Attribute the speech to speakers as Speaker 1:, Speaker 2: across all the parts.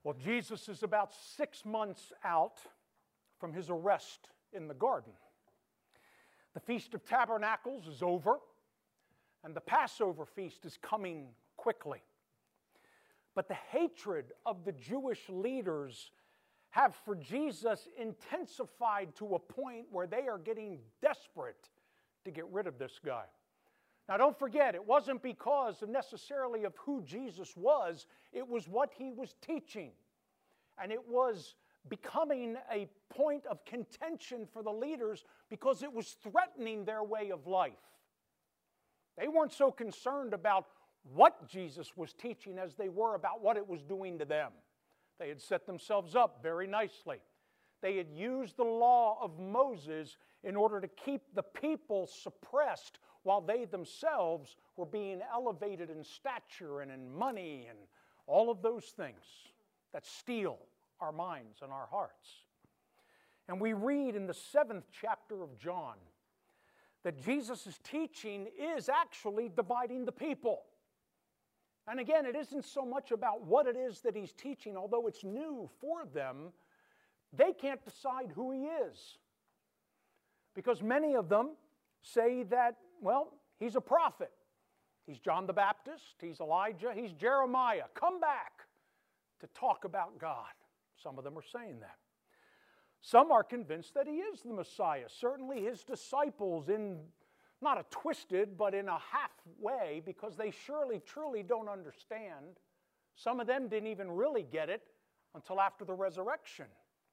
Speaker 1: Well, Jesus is about 6 months out from his arrest in the garden. The Feast of Tabernacles is over, and the Passover feast is coming quickly. But the hatred of the Jewish leaders have for Jesus intensified to a point where they are getting desperate to get rid of this guy. Now don't forget, it wasn't because necessarily of who Jesus was, it was what he was teaching. And it was becoming a point of contention for the leaders because it was threatening their way of life. They weren't so concerned about what Jesus was teaching as they were about what it was doing to them. They had set themselves up very nicely. They had used the law of Moses in order to keep the people suppressed while they themselves were being elevated in stature and in money and all of those things that steal our minds and our hearts. And we read in the 7th chapter of John that Jesus' teaching is actually dividing the people. And again, it isn't so much about what it is that he's teaching, although it's new for them. They can't decide who he is. Because many of them say that, well, he's a prophet. He's John the Baptist, he's Elijah, he's Jeremiah. Come back to talk about God. Some of them are saying that. Some are convinced that he is the Messiah. Certainly his disciples, in not a twisted, but in a halfway, because they surely, truly don't understand. Some of them didn't even really get it until after the resurrection.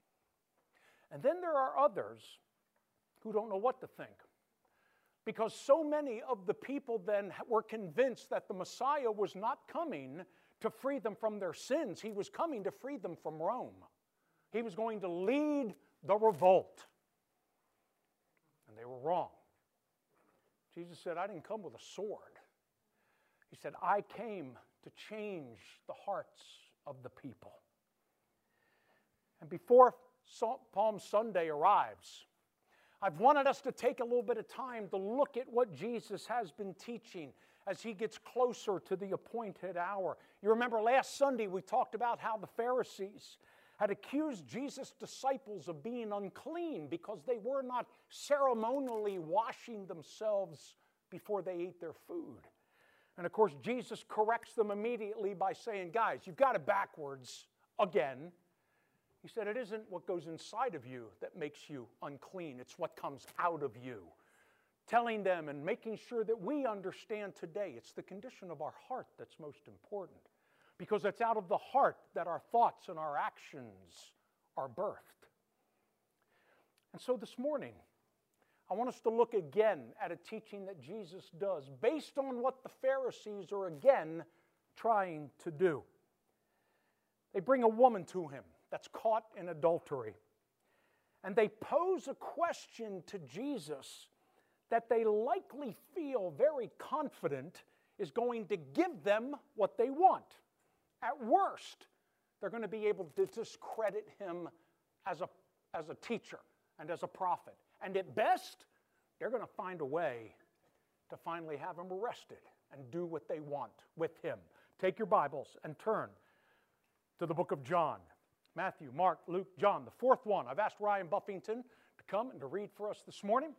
Speaker 1: And then there are others who don't know what to think. Because so many of the people then were convinced that the Messiah was not coming to free them from their sins. He was coming to free them from Rome. He was going to lead the revolt. And they were wrong. Jesus said, I didn't come with a sword. He said, I came to change the hearts of the people. And before Palm Sunday arrives, I've wanted us to take a little bit of time to look at what Jesus has been teaching as he gets closer to the appointed hour. You remember last Sunday we talked about how the Pharisees had accused Jesus' disciples of being unclean because they were not ceremonially washing themselves before they ate their food. And of course, Jesus corrects them immediately by saying, guys, you've got it backwards again. He said, it isn't what goes inside of you that makes you unclean. It's what comes out of you. Telling them and making sure that we understand today, it's the condition of our heart that's most important. Because it's out of the heart that our thoughts and our actions are birthed. And so this morning, I want us to look again at a teaching that Jesus does based on what the Pharisees are again trying to do. They bring a woman to him that's caught in adultery. And they pose a question to Jesus that they likely feel very confident is going to give them what they want. At worst, they're going to be able to discredit him as a teacher and as a prophet. And at best, they're going to find a way to finally have him arrested and do what they want with him. Take your Bibles and turn to the book of John. Matthew, Mark, Luke, John, the fourth one. I've asked Ryan Buffington to come and to read for us this morning.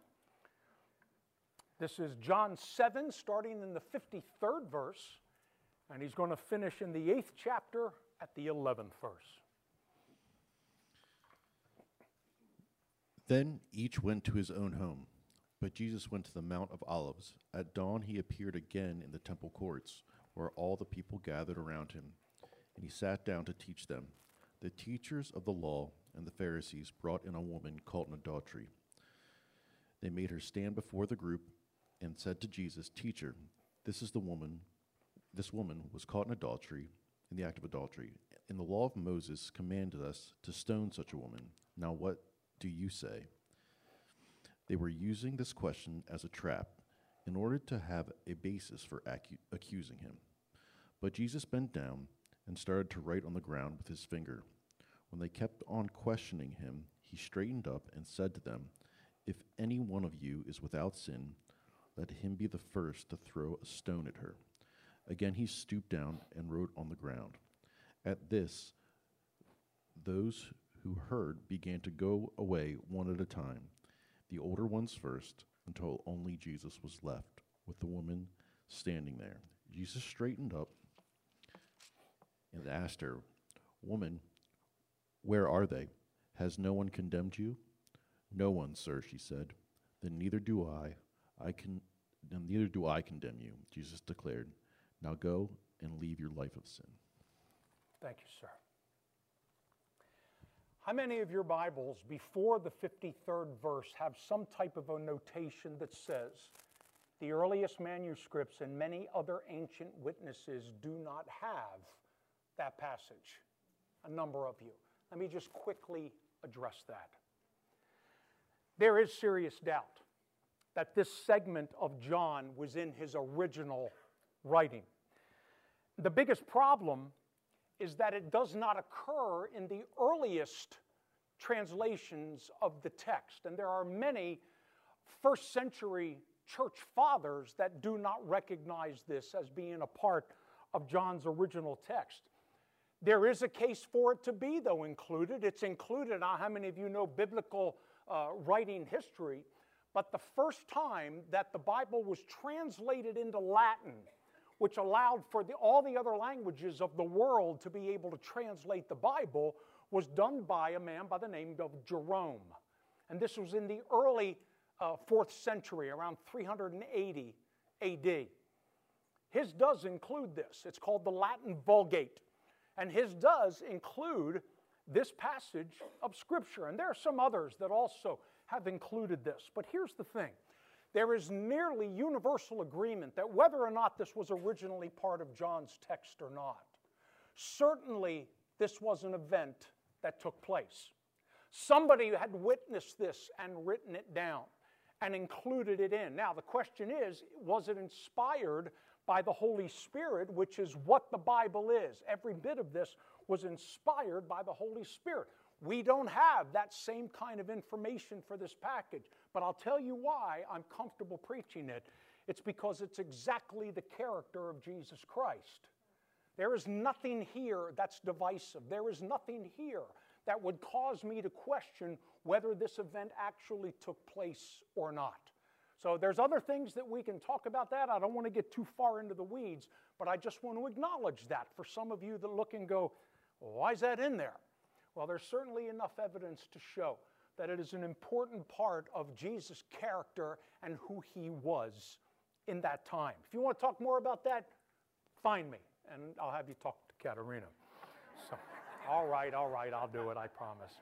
Speaker 1: This is John 7, starting in the 53rd verse. And he's going to finish in the 8th chapter at the 11th verse.
Speaker 2: Then each went to his own home, but Jesus went to the Mount of Olives. At dawn he appeared again in the temple courts, where all the people gathered around him, and he sat down to teach them. The teachers of the law and the Pharisees brought in a woman caught in adultery. They made her stand before the group and said to Jesus, Teacher, this woman was caught in adultery, in the act of adultery. And the law of Moses commanded us to stone such a woman. Now what do you say? They were using this question as a trap in order to have a basis for accusing him. But Jesus bent down and started to write on the ground with his finger. When they kept on questioning him, he straightened up and said to them, If any one of you is without sin, let him be the first to throw a stone at her. Again he stooped down and wrote on the ground. At this, Those who heard began to go away one at a time, the older ones first, until only Jesus was left, with the woman standing there. Jesus straightened up and asked her, "Woman, where are they? Has no one condemned you?" "No one, sir," she said. "Then neither do I condemn you," Jesus declared. "Now go and leave your life of sin."
Speaker 1: Thank you, sir. How many of your Bibles before the 53rd verse have some type of a notation that says, the earliest manuscripts and many other ancient witnesses do not have that passage? A number of you. Let me just quickly address that. There is serious doubt that this segment of John was in his original writing. The biggest problem is that it does not occur in the earliest translations of the text. And there are many first century church fathers that do not recognize this as being a part of John's original text. There is a case for it to be, though, included. It's included. Now, how many of you know biblical writing history? But the first time that the Bible was translated into Latin, which allowed for all the other languages of the world to be able to translate the Bible, was done by a man by the name of Jerome. And this was in the early 4th century, around 380 AD. His does include this. It's called the Latin Vulgate. And his does include this passage of Scripture. And there are some others that also have included this. But here's the thing. There is nearly universal agreement that whether or not this was originally part of John's text or not, certainly this was an event that took place. Somebody had witnessed this and written it down and included it in. Now, the question is, was it inspired by the Holy Spirit, which is what the Bible is? Every bit of this was inspired by the Holy Spirit. We don't have that same kind of information for this package, but I'll tell you why I'm comfortable preaching it. It's because it's exactly the character of Jesus Christ. There is nothing here that's divisive. There is nothing here that would cause me to question whether this event actually took place or not. So there's other things that we can talk about that. I don't want to get too far into the weeds, but I just want to acknowledge that for some of you that look and go, well, why is that in there? Well, there's certainly enough evidence to show that it is an important part of Jesus' character and who he was in that time. If you want to talk more about that, find me, and I'll have you talk to Katerina. So, all right, I'll do it, I promise.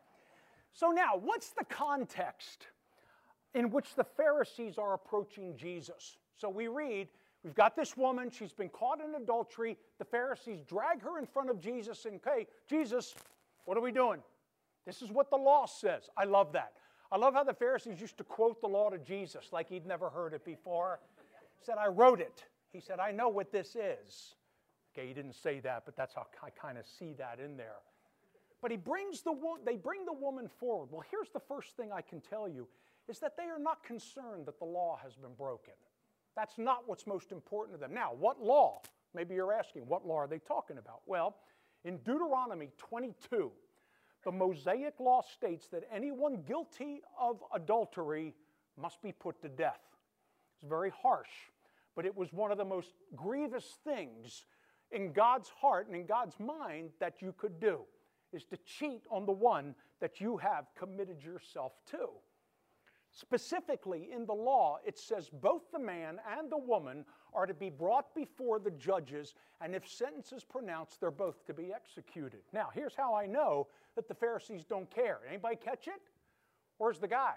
Speaker 1: So now, what's the context in which the Pharisees are approaching Jesus? So we read, we've got this woman, she's been caught in adultery. The Pharisees drag her in front of Jesus and say, Jesus, what are we doing? This is what the law says. I love that. I love how the Pharisees used to quote the law to Jesus like he'd never heard it before. He said, I wrote it. He said, I know what this is. Okay, he didn't say that, but that's how I kind of see that in there. But they bring the woman forward. Well, here's the first thing I can tell you, is that they are not concerned that the law has been broken. That's not what's most important to them. Now, what law? Maybe you're asking, what law are they talking about? Well, in Deuteronomy 22, the Mosaic law states that anyone guilty of adultery must be put to death. It's very harsh, but it was one of the most grievous things in God's heart and in God's mind that you could do, is to cheat on the one that you have committed yourself to. Specifically, in the law, it says both the man and the woman are to be brought before the judges, and if sentence is pronounced, they're both to be executed. Now, here's how I know that the Pharisees don't care. Anybody catch it? Where's the guy?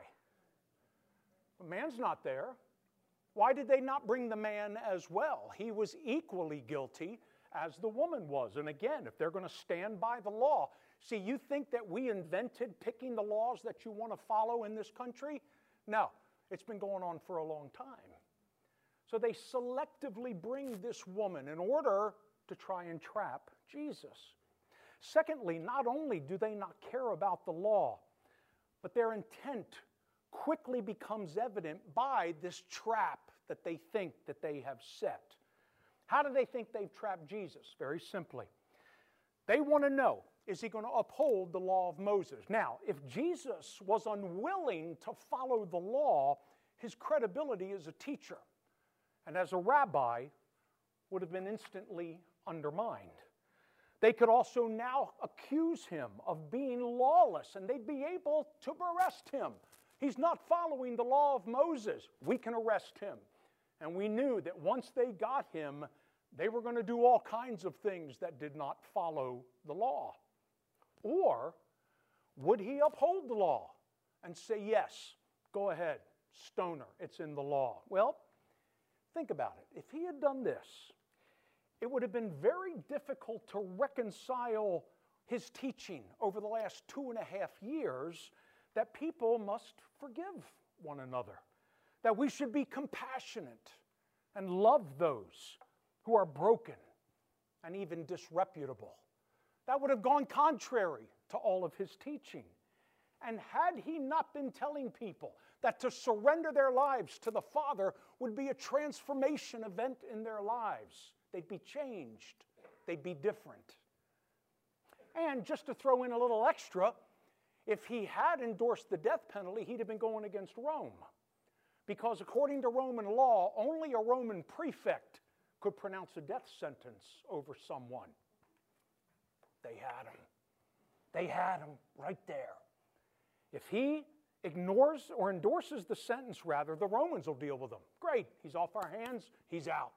Speaker 1: The man's not there. Why did they not bring the man as well? He was equally guilty as the woman was. And again, if they're going to stand by the law, see, you think that we invented picking the laws that you want to follow in this country? No, it's been going on for a long time. So they selectively bring this woman in order to try and trap Jesus. Secondly, not only do they not care about the law, but their intent quickly becomes evident by this trap that they think that they have set. How do they think they've trapped Jesus? Very simply. They want to know, is he going to uphold the law of Moses? Now, if Jesus was unwilling to follow the law, his credibility as a teacher and as a rabbi would have been instantly undermined. They could also now accuse him of being lawless, and they'd be able to arrest him. He's not following the law of Moses. We can arrest him. And we knew that once they got him, they were going to do all kinds of things that did not follow the law. Or would he uphold the law and say, yes, go ahead, stone her, it's in the law? Well, think about it. If he had done this, it would have been very difficult to reconcile his teaching over the last 2.5 years that people must forgive one another, that we should be compassionate and love those who are broken and even disreputable. That would have gone contrary to all of his teaching. And had he not been telling people that to surrender their lives to the Father would be a transformation event in their lives, they'd be changed, they'd be different. And just to throw in a little extra, if he had endorsed the death penalty, he'd have been going against Rome. Because according to Roman law, only a Roman prefect could pronounce a death sentence over someone. They had him. They had him right there. If he ignores or endorses the sentence, rather, the Romans will deal with him. Great, he's off our hands, he's out.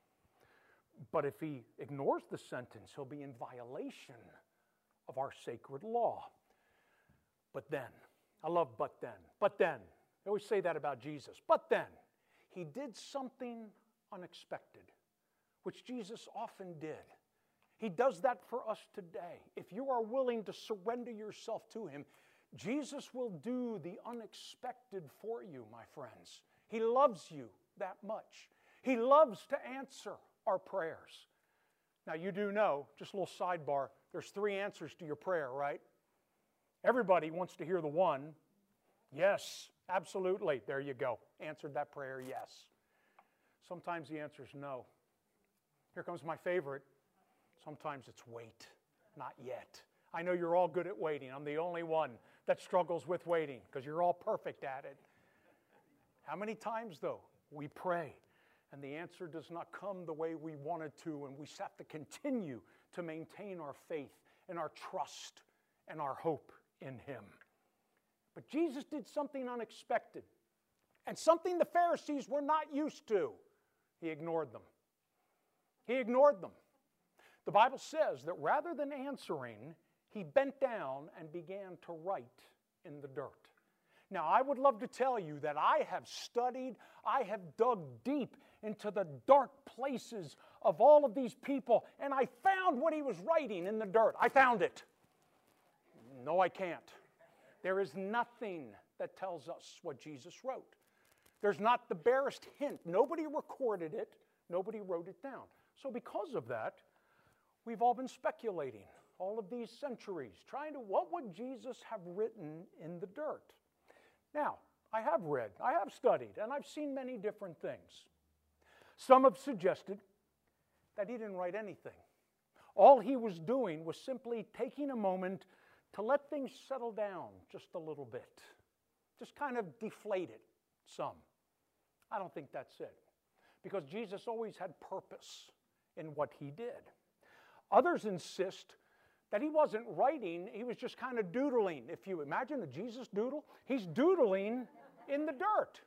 Speaker 1: But if he ignores the sentence, he'll be in violation of our sacred law. But then, I love but then. I always say that about Jesus. But then, he did something unexpected, which Jesus often did. He does that for us today. If you are willing to surrender yourself to him, Jesus will do the unexpected for you, my friends. He loves you that much. He loves to answer our prayers. Now, you do know, just a little sidebar, there's 3 answers to your prayer, right? Everybody wants to hear the one. Yes, absolutely. There you go. Answered that prayer, yes. Sometimes the answer is no. Here comes my favorite. Sometimes it's wait, not yet. I know you're all good at waiting. I'm the only one that struggles with waiting because you're all perfect at it. How many times, though, we pray and the answer does not come the way we wanted to, and we have to continue to maintain our faith and our trust and our hope in him. But Jesus did something unexpected and something the Pharisees were not used to. He ignored them. He ignored them. The Bible says that rather than answering, he bent down and began to write in the dirt. Now, I would love to tell you that I have studied, I have dug deep into the dark places of all of these people, and I found what he was writing in the dirt. I found it. No, I can't. There is nothing that tells us what Jesus wrote. There's not the barest hint. Nobody recorded it. Nobody wrote it down. So because of that, we've all been speculating all of these centuries, trying to, what would Jesus have written in the dirt? Now, I have read, I have studied, and I've seen many different things. Some have suggested that he didn't write anything. All he was doing was simply taking a moment to let things settle down just a little bit. Just kind of deflate it some. I don't think that's it. Because Jesus always had purpose in what he did. Others insist that he wasn't writing, he was just kind of doodling. If you imagine a Jesus doodle, he's doodling in the dirt.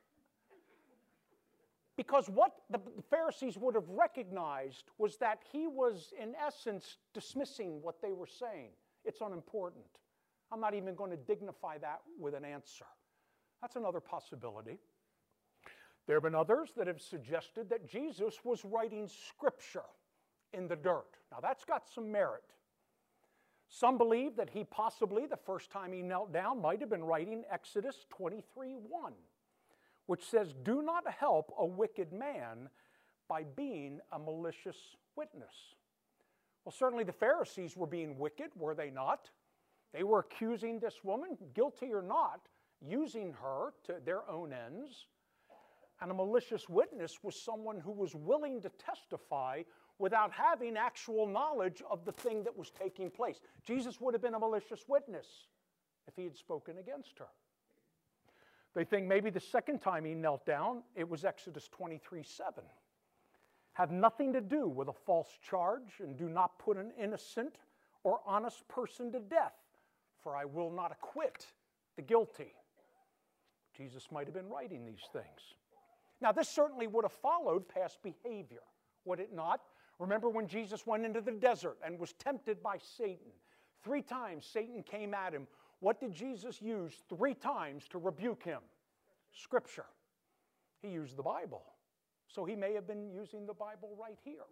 Speaker 1: Because what the Pharisees would have recognized was that he was, in essence, dismissing what they were saying. It's unimportant. I'm not even going to dignify that with an answer. That's another possibility. There have been others that have suggested that Jesus was writing scripture in the dirt. Now, that's got some merit. Some believe that he possibly, the first time he knelt down, might have been writing Exodus 23:1, which says, "Do not help a wicked man by being a malicious witness." Well, certainly the Pharisees were being wicked, were they not? They were accusing this woman, guilty or not, using her to their own ends. And a malicious witness was someone who was willing to testify without having actual knowledge of the thing that was taking place. Jesus would have been a malicious witness if he had spoken against her. They think maybe the second time he knelt down, it was Exodus 23:7. Have nothing to do with a false charge, and do not put an innocent or honest person to death, for I will not acquit the guilty. Jesus might have been writing these things. Now, this certainly would have followed past behavior, would it not? Remember when Jesus went into the desert and was tempted by Satan? 3 times Satan came at him. What did Jesus use 3 times to rebuke him? Scripture. He used the Bible. So he may have been using the Bible right here.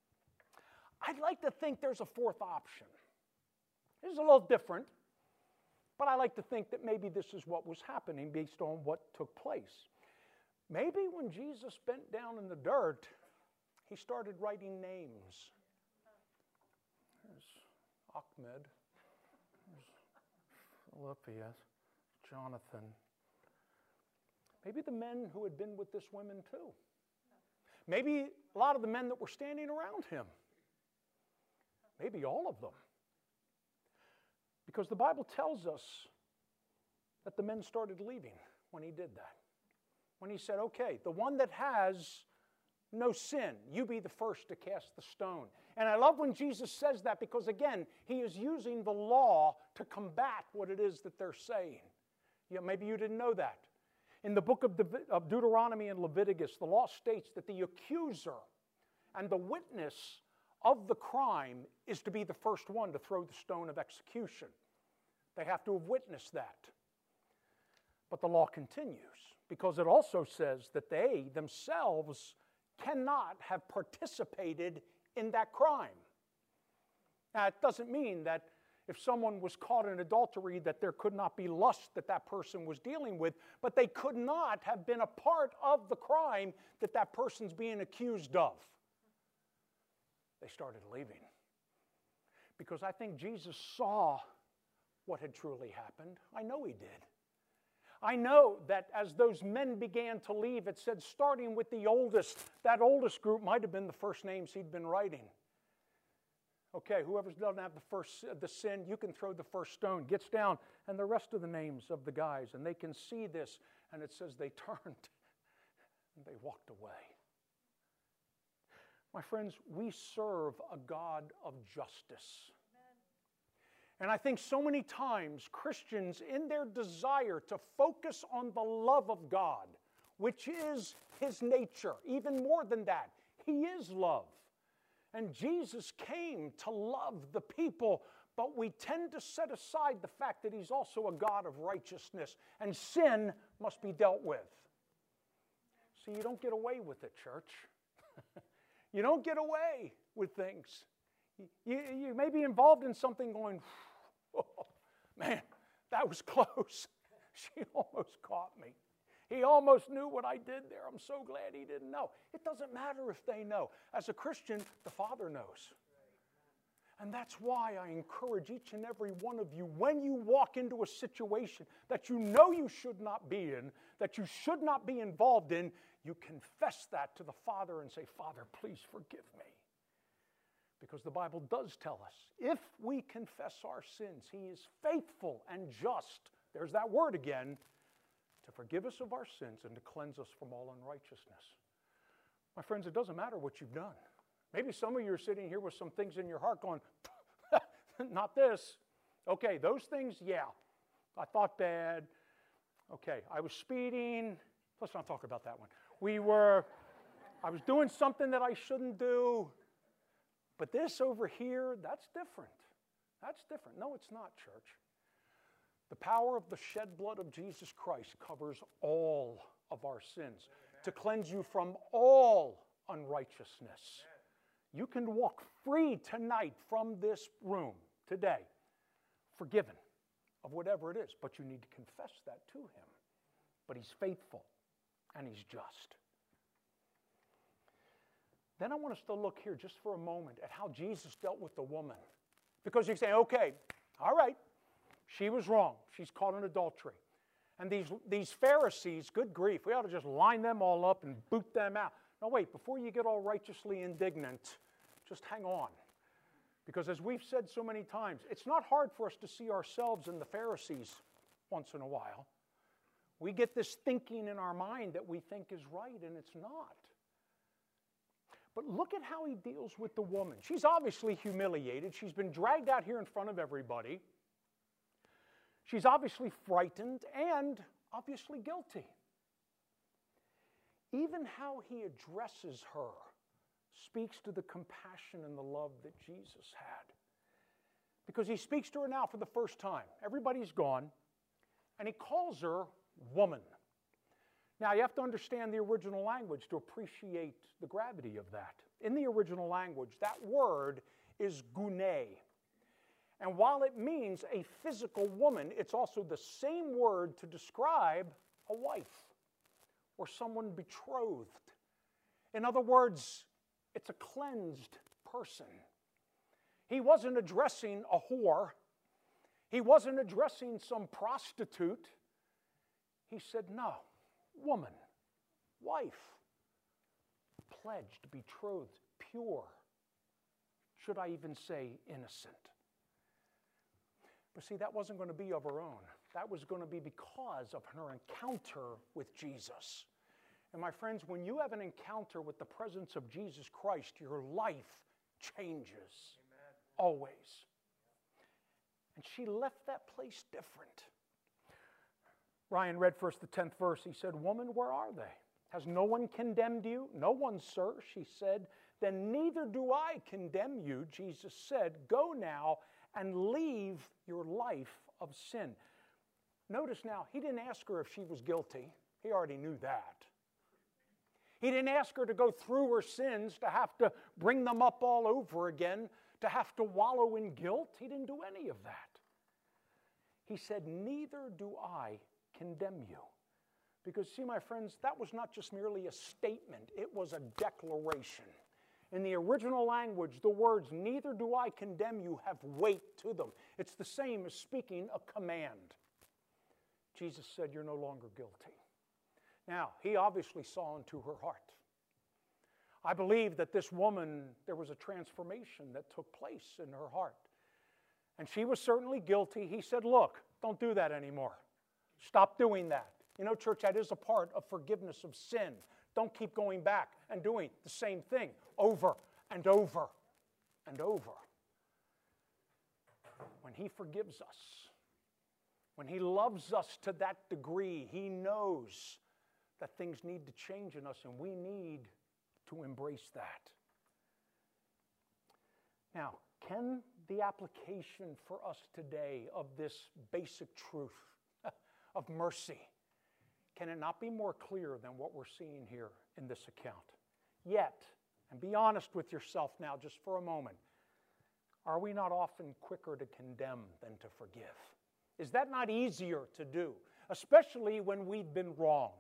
Speaker 1: I'd like to think there's a 4th option. This is a little different, but I like to think that maybe this is what was happening based on what took place. Maybe when Jesus bent down in the dirt, he started writing names. There's Ahmed, there's Philippius, Jonathan. Maybe the men who had been with this woman too. Maybe a lot of the men that were standing around him. Maybe all of them. Because the Bible tells us that the men started leaving when he did that. When he said, okay, the one that has no sin, you be the first to cast the stone. And I love when Jesus says that because, again, he is using the law to combat what it is that they're saying. Maybe you didn't know that. In the book of Deuteronomy and Leviticus, the law states that the accuser and the witness of the crime is to be the first one to throw the stone of execution. They have to have witnessed that. But the law continues because it also says that they themselves cannot have participated in that crime. Now, it doesn't mean that if someone was caught in adultery that there could not be lust that that person was dealing with, but they could not have been a part of the crime that that person's being accused of. They started leaving. Because I think Jesus saw what had truly happened. I know he did. I know that as those men began to leave, it said starting with the oldest, that oldest group might have been the first names he'd been writing. Okay, whoever doesn't have the sin, you can throw the first stone. Gets down, and the rest of the names of the guys, and they can see this, and it says they turned and they walked away. My friends, we serve a God of justice. And I think so many times Christians, in their desire to focus on the love of God, which is his nature, even more than that, he is love. And Jesus came to love the people, but we tend to set aside the fact that he's also a God of righteousness, and sin must be dealt with. See, you don't get away with it, church. You don't get away with things. You may be involved in something going, oh, man, that was close. She almost caught me. He almost knew what I did there. I'm so glad he didn't know. It doesn't matter if they know. As a Christian, the Father knows. And that's why I encourage each and every one of you, when you walk into a situation that you know you should not be in, that you should not be involved in, you confess that to the Father and say, Father, please forgive me. Because the Bible does tell us, if we confess our sins, he is faithful and just, there's that word again, to forgive us of our sins and to cleanse us from all unrighteousness. My friends, it doesn't matter what you've done. Maybe some of you are sitting here with some things in your heart going, not this. Okay, those things, yeah. I thought bad. Okay, I was speeding. Let's not talk about that one. I was doing something that I shouldn't do. But this over here, that's different. That's different. No, it's not, church. The power of the shed blood of Jesus Christ covers all of our sins to cleanse you from all unrighteousness. You can walk free tonight from this room, today, forgiven of whatever it is, but you need to confess that to him. But he's faithful and he's just. Then I want us to look here just for a moment at how Jesus dealt with the woman. Because you say, okay, all right, she was wrong. She's caught in adultery. And these Pharisees, good grief, we ought to just line them all up and boot them out. No, wait, before you get all righteously indignant, Just hang on. Because as we've said so many times, it's not hard for us to see ourselves in the Pharisees once in a while. We get this thinking in our mind that we think is right, and it's not. But look at how he deals with the woman. She's obviously humiliated. She's been dragged out here in front of everybody. She's obviously frightened and obviously guilty. Even how he addresses her speaks to the compassion and the love that Jesus had. Because he speaks to her now for the first time. Everybody's gone, and he calls her woman. Now, you have to understand the original language to appreciate the gravity of that. In the original language, that word is gune. And while it means a physical woman, it's also the same word to describe a wife or someone betrothed. In other words, it's a cleansed person. He wasn't addressing a whore. He wasn't addressing some prostitute. He said, no, woman, wife, pledged, betrothed, pure. Should I even say innocent? But see, that wasn't going to be of her own. That was going to be because of her encounter with Jesus. And my friends, when you have an encounter with the presence of Jesus Christ, your life changes. Amen. Always. And she left that place different. Ryan read first the 10th verse. He said, woman, where are they? Has no one condemned you? No one, sir, she said. Then neither do I condemn you. Jesus said, go now and leave your life of sin. Notice now, he didn't ask her if she was guilty. He already knew that. He didn't ask her to go through her sins, to have to bring them up all over again, to have to wallow in guilt. He didn't do any of that. He said, neither do I condemn you. Because, see, my friends, that was not just merely a statement. It was a declaration. In the original language, the words, neither do I condemn you, have weight to them. It's the same as speaking a command. Jesus said, you're no longer guilty. Now, he obviously saw into her heart. I believe that this woman, there was a transformation that took place in her heart. And she was certainly guilty. He said, look, don't do that anymore. Stop doing that. You know, church, that is a part of forgiveness of sin. Don't keep going back and doing the same thing over and over and over. When he forgives us, when he loves us to that degree, he knows that things need to change in us, and we need to embrace that. Now, can the application for us today of this basic truth of mercy, can it not be more clear than what we're seeing here in this account? Yet, and be honest with yourself now just for a moment, are we not often quicker to condemn than to forgive? Is that not easier to do, especially when we've been wronged?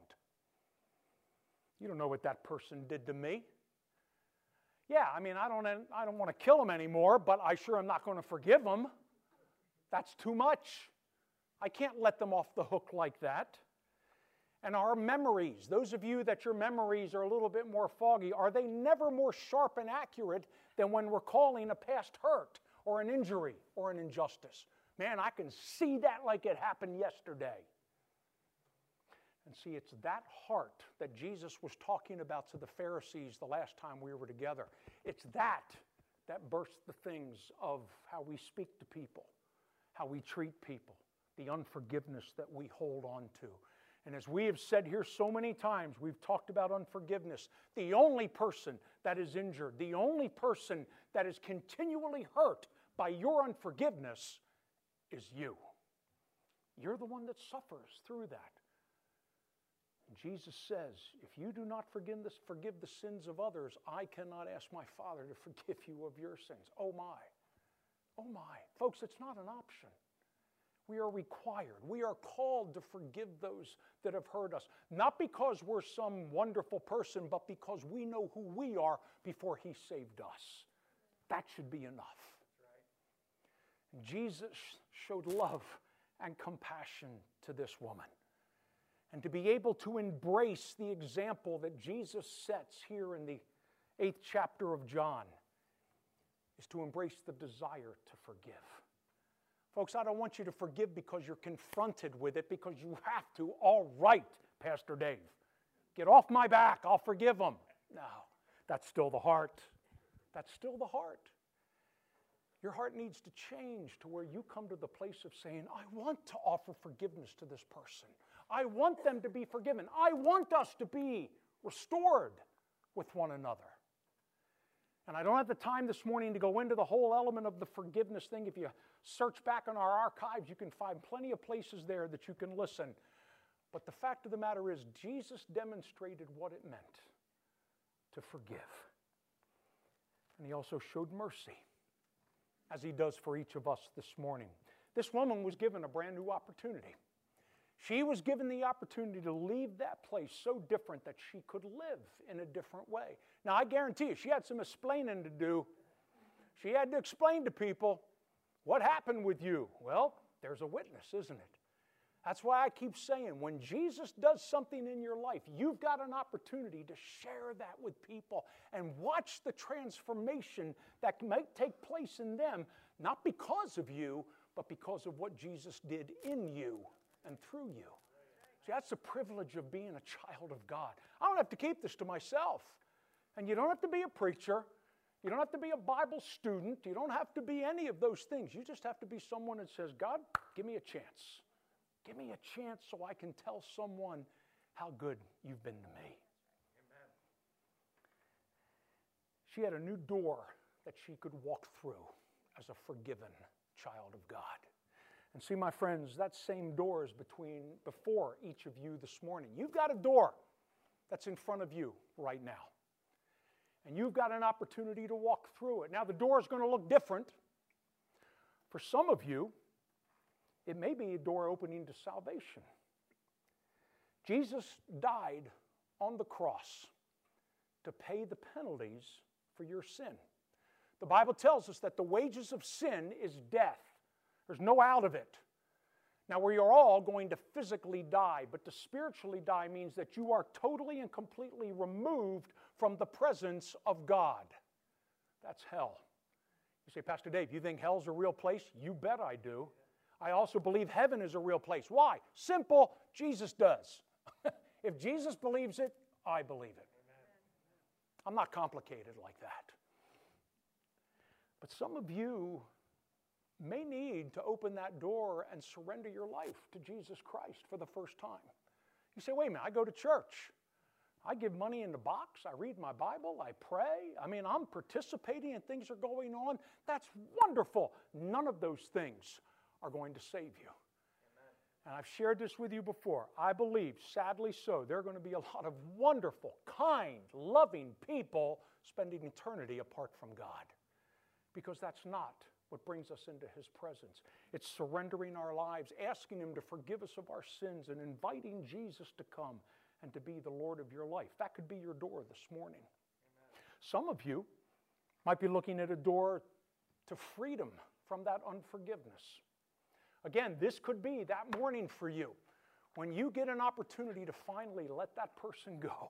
Speaker 1: You don't know what that person did to me. Yeah, I mean, I don't want to kill him anymore, but I sure am not going to forgive him. That's too much. I can't let them off the hook like that. And our memories, those of you that your memories are a little bit more foggy, are they never more sharp and accurate than when recalling a past hurt or an injury or an injustice? Man, I can see that like it happened yesterday. And see, it's that heart that Jesus was talking about to the Pharisees the last time we were together. It's that bursts the things of how we speak to people, how we treat people, the unforgiveness that we hold on to. And as we have said here so many times, we've talked about unforgiveness. The only person that is injured, the only person that is continually hurt by your unforgiveness is you. You're the one that suffers through that. And Jesus says, if you do not forgive the sins of others, I cannot ask my Father to forgive you of your sins. Oh my. Oh my. Folks, it's not an option. We are required. We are called to forgive those that have hurt us. Not because we're some wonderful person, but because we know who we are before he saved us. That should be enough. And Jesus showed love and compassion to this woman. And to be able to embrace the example that Jesus sets here in the 8th chapter of John, is to embrace the desire to forgive. Folks, I don't want you to forgive because you're confronted with it, because you have to. All right, Pastor Dave, get off my back, I'll forgive them. No, that's still the heart. That's still the heart. Your heart needs to change to where you come to the place of saying, I want to offer forgiveness to this person. I want them to be forgiven. I want us to be restored with one another. And I don't have the time this morning to go into the whole element of the forgiveness thing. If you search back in our archives, you can find plenty of places there that you can listen. But the fact of the matter is, Jesus demonstrated what it meant to forgive. And he also showed mercy, as he does for each of us this morning. This woman was given a brand new opportunity. She was given the opportunity to leave that place so different that she could live in a different way. Now, I guarantee you, she had some explaining to do. She had to explain to people, what happened with you? Well, there's a witness, isn't it? That's why I keep saying, when Jesus does something in your life, you've got an opportunity to share that with people and watch the transformation that might take place in them, not because of you, but because of what Jesus did in you and through you. See, that's the privilege of being a child of God. I don't have to keep this to myself. And you don't have to be a preacher. You don't have to be a Bible student. You don't have to be any of those things. You just have to be someone that says, God, give me a chance. Give me a chance so I can tell someone how good you've been to me. Amen. She had a new door that she could walk through as a forgiven child of God. And see, my friends, that same door is before each of you this morning. You've got a door that's in front of you right now. And you've got an opportunity to walk through it. Now, the door is going to look different. For some of you, it may be a door opening to salvation. Jesus died on the cross to pay the penalties for your sin. The Bible tells us that the wages of sin is death. There's no out of it. Now, we are all going to physically die, but to spiritually die means that you are totally and completely removed from the presence of God. That's hell. You say, Pastor Dave, you think hell's a real place? You bet I do. I also believe heaven is a real place. Why? Simple, Jesus does. If Jesus believes it, I believe it. I'm not complicated like that. But some of you may need to open that door and surrender your life to Jesus Christ for the first time. You say, wait a minute, I go to church. I give money in the box. I read my Bible. I pray. I mean, I'm participating and things are going on. That's wonderful. None of those things are going to save you. Amen. And I've shared this with you before. I believe, sadly so, there are going to be a lot of wonderful, kind, loving people spending eternity apart from God. Because that's not what brings us into His presence. It's surrendering our lives, asking Him to forgive us of our sins, and inviting Jesus to come and to be the Lord of your life. That could be your door this morning. Amen. Some of you might be looking at a door to freedom from that unforgiveness. Again, this could be that morning for you when you get an opportunity to finally let that person go.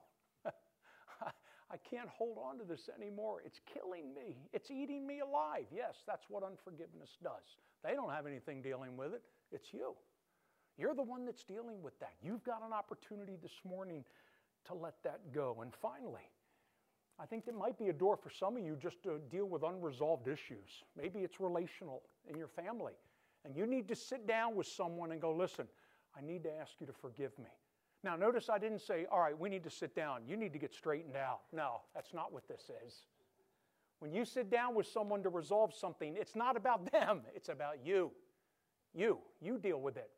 Speaker 1: I can't hold on to this anymore. It's killing me. It's eating me alive. Yes, that's what unforgiveness does. They don't have anything dealing with it. It's you. You're the one that's dealing with that. You've got an opportunity this morning to let that go. And finally, I think there might be a door for some of you just to deal with unresolved issues. Maybe it's relational in your family. And you need to sit down with someone and go, listen, I need to ask you to forgive me. Now, notice I didn't say, all right, we need to sit down. You need to get straightened out. No, that's not what this is. When you sit down with someone to resolve something, it's not about them. It's about you. You deal with it.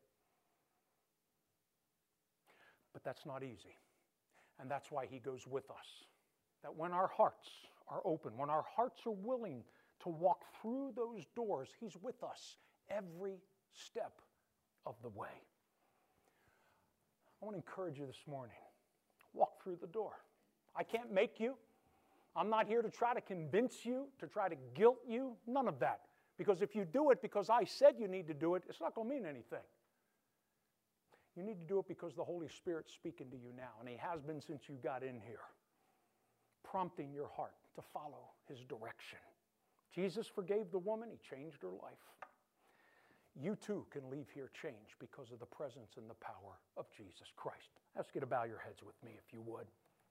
Speaker 1: But that's not easy. And that's why He goes with us. That when our hearts are open, when our hearts are willing to walk through those doors, He's with us every step of the way. I want to encourage you this morning. Walk through the door. I can't make you. I'm not here to try to convince you, to try to guilt you. None of that. Because if you do it because I said you need to do it, it's not going to mean anything. You need to do it because the Holy Spirit's speaking to you now, and He has been since you got in here, prompting your heart to follow His direction, Jesus forgave the woman. He changed her life. You too can leave here changed because of the presence and the power of Jesus Christ. I ask you to bow your heads with me if you would.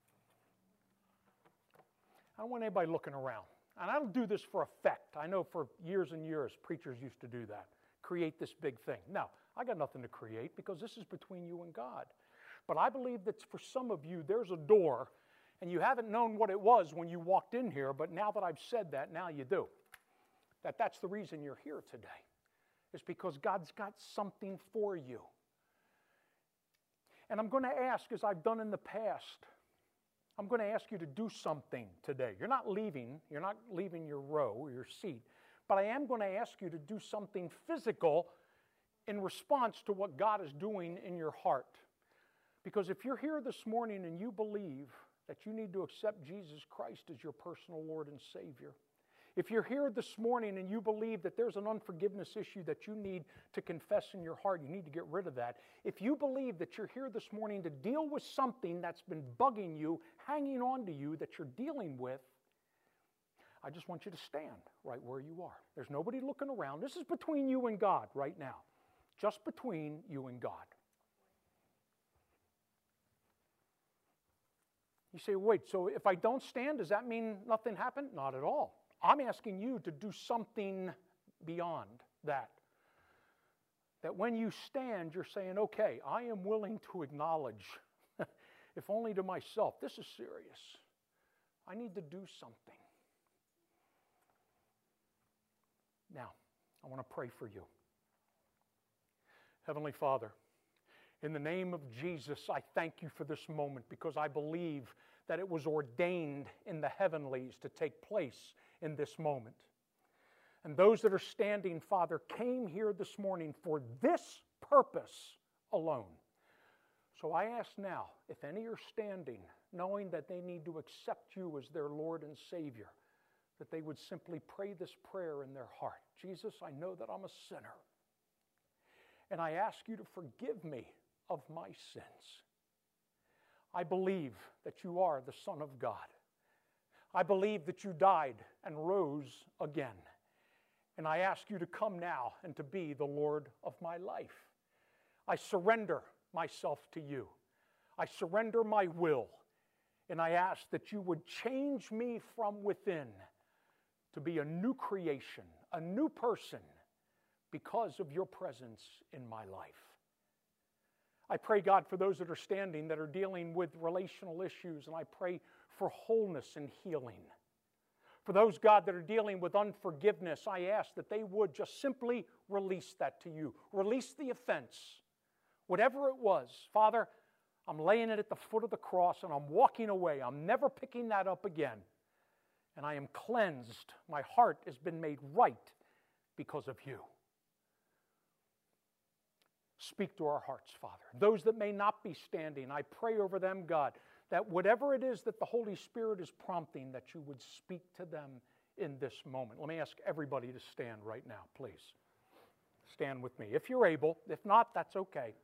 Speaker 1: I don't want anybody looking around. And I don't do this for effect. I know for years and years preachers used to do that. Create this big thing. No, I got nothing to create because this is between you and God. But I believe that for some of you, there's a door and you haven't known what it was when you walked in here, but now that I've said that, now you do. That's the reason you're here today. It's because God's got something for you. And I'm going to ask, as I've done in the past, I'm going to ask you to do something today. You're not leaving your row or your seat, but I am going to ask you to do something physical in response to what God is doing in your heart. Because if you're here this morning and you believe that you need to accept Jesus Christ as your personal Lord and Savior, if you're here this morning and you believe that there's an unforgiveness issue that you need to confess in your heart, you need to get rid of that. If you believe that you're here this morning to deal with something that's been bugging you, hanging on to you, that you're dealing with, I just want you to stand right where you are. There's nobody looking around. This is between you and God right now. Just between you and God. You say, wait, so if I don't stand, does that mean nothing happened? Not at all. I'm asking you to do something beyond that. That when you stand, you're saying, okay, I am willing to acknowledge, if only to myself, this is serious. I need to do something. Now, I want to pray for you. Heavenly Father, in the name of Jesus, I thank you for this moment because I believe that it was ordained in the heavenlies to take place in this moment. And those that are standing, Father, came here this morning for this purpose alone. So I ask now, if any are standing, knowing that they need to accept you as their Lord and Savior, that they would simply pray this prayer in their heart. Jesus, I know that I'm a sinner. And I ask you to forgive me of my sins. I believe that you are the Son of God. I believe that you died and rose again. And I ask you to come now and to be the Lord of my life. I surrender myself to you. I surrender my will. And I ask that you would change me from within to be a new creation, a new person, because of your presence in my life. I pray, God, for those that are standing that are dealing with relational issues, and I pray for wholeness and healing. For those, God, that are dealing with unforgiveness, I ask that they would just simply release that to you. Release the offense. Whatever it was, Father, I'm laying it at the foot of the cross and I'm walking away. I'm never picking that up again. And I am cleansed. My heart has been made right because of you. Speak to our hearts, Father. Those that may not be standing, I pray over them, God, that whatever it is that the Holy Spirit is prompting, that you would speak to them in this moment. Let me ask everybody to stand right now, please. Stand with me. If you're able. If not, that's okay.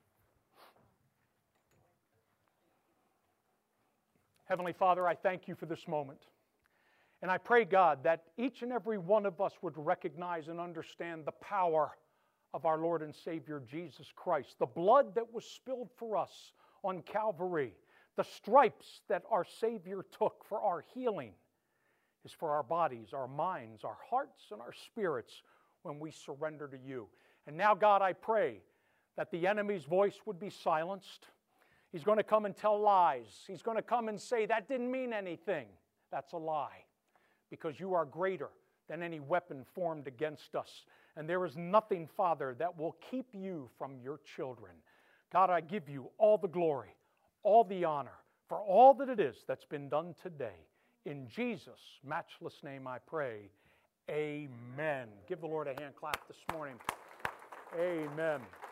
Speaker 1: Heavenly Father, I thank you for this moment. And I pray, God, that each and every one of us would recognize and understand the power of our Lord and Savior Jesus Christ, the blood that was spilled for us on Calvary, the stripes that our Savior took for our healing is for our bodies, our minds, our hearts, and our spirits when we surrender to you. And now, God, I pray that the enemy's voice would be silenced. He's going to come and tell lies. He's going to come and say, that didn't mean anything. That's a lie, because you are greater than any weapon formed against us. And there is nothing, Father, that will keep you from your children. God, I give you all the glory, all the honor for all that it is that's been done today. In Jesus' matchless name I pray. Amen. Give the Lord a hand clap this morning. Amen.